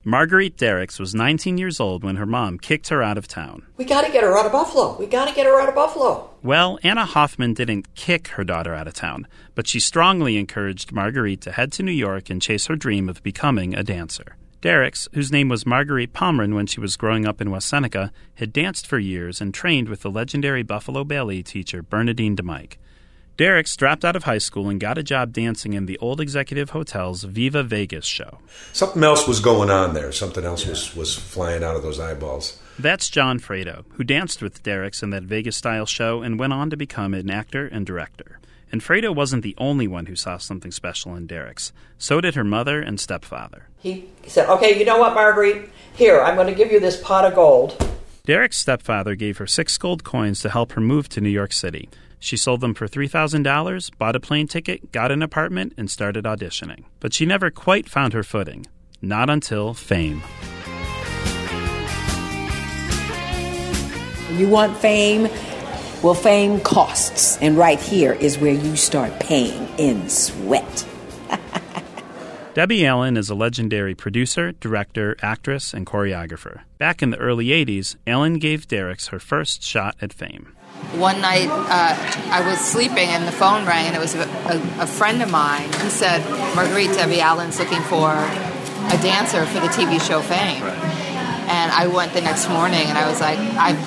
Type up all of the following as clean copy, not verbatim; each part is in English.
Marguerite Derricks was 19 years old when her mom kicked her out of town. We got to get her out of Buffalo. We got to get her out of Buffalo. Well, Anna Hoffman didn't kick her daughter out of town, but she strongly encouraged Marguerite to head to New York and chase her dream of becoming a dancer. Derricks, whose name was Marguerite Palmrin when she was growing up in West Seneca, had danced for years and trained with the legendary Buffalo ballet teacher Bernadine DeMike. Derricks dropped out of high school and got a job dancing in the Old Executive Hotel's Viva Vegas show. Something else was going on there. Something else was flying out of those eyeballs. That's John Fredo, who danced with Derricks in that Vegas-style show and went on to become an actor and director. And Fredo wasn't the only one who saw something special in Derricks. So did her mother and stepfather. He said, okay, you know what, Marguerite? Here, I'm going to give you this pot of gold. Derricks' stepfather gave her 6 gold coins to help her move to New York City. She sold them for $3,000, bought a plane ticket, got an apartment, and started auditioning. But she never quite found her footing. Not until fame. You want fame? Well, fame costs. And right here is where you start paying in sweat. Debbie Allen is a legendary producer, director, actress, and choreographer. Back in the early 80s, Allen gave Derricks her first shot at fame. One night, I was sleeping and the phone rang, and it was a friend of mine. He said, Marguerite, Debbie Allen's looking for a dancer for the TV show Fame. And I went the next morning, and I was like, I've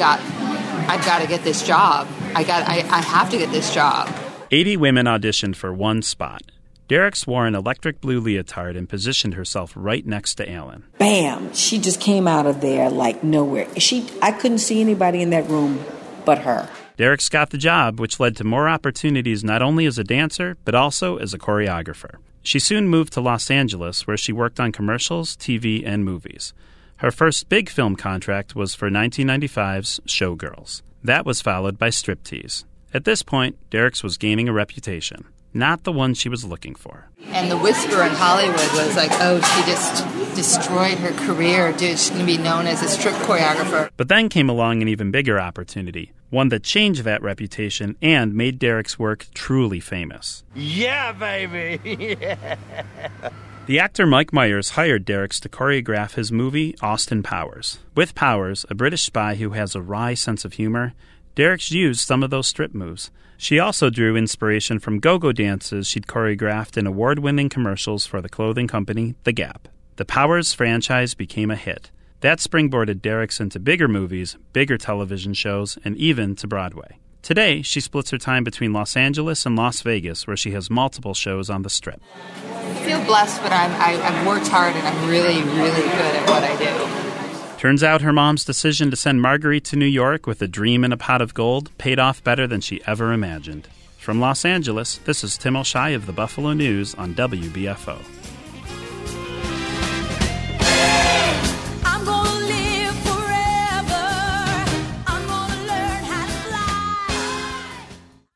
got to get this job. I have to get this job. 80 women auditioned for one spot. Derricks wore an electric blue leotard and positioned herself right next to Allen. Bam! She just came out of there like nowhere. I couldn't see anybody in that room but her. Derricks got the job, which led to more opportunities not only as a dancer, but also as a choreographer. She soon moved to Los Angeles, where she worked on commercials, TV, and movies. Her first big film contract was for 1995's Showgirls. That was followed by Striptease. At this point, Derricks was gaining a reputation. Not the one she was looking for. And the whisper in Hollywood was like, oh, she just destroyed her career. Dude, she's going to be known as a strip choreographer. But then came along an even bigger opportunity, one that changed that reputation and made Derricks' work truly famous. Yeah, baby! Yeah. The actor Mike Myers hired Derricks to choreograph his movie, Austin Powers. With Powers, a British spy who has a wry sense of humor, Derricks used some of those strip moves. She also drew inspiration from go-go dances she'd choreographed in award-winning commercials for the clothing company The Gap. The Powers franchise became a hit. That springboarded Derricks into bigger movies, bigger television shows, and even to Broadway. Today, she splits her time between Los Angeles and Las Vegas, where she has multiple shows on the Strip. I feel blessed, but I've worked hard, and I'm really, really good at what I do. Turns out her mom's decision to send Marguerite to New York with a dream and a pot of gold paid off better than she ever imagined. From Los Angeles, this is Tim O'Shea of the Buffalo News on WBFO.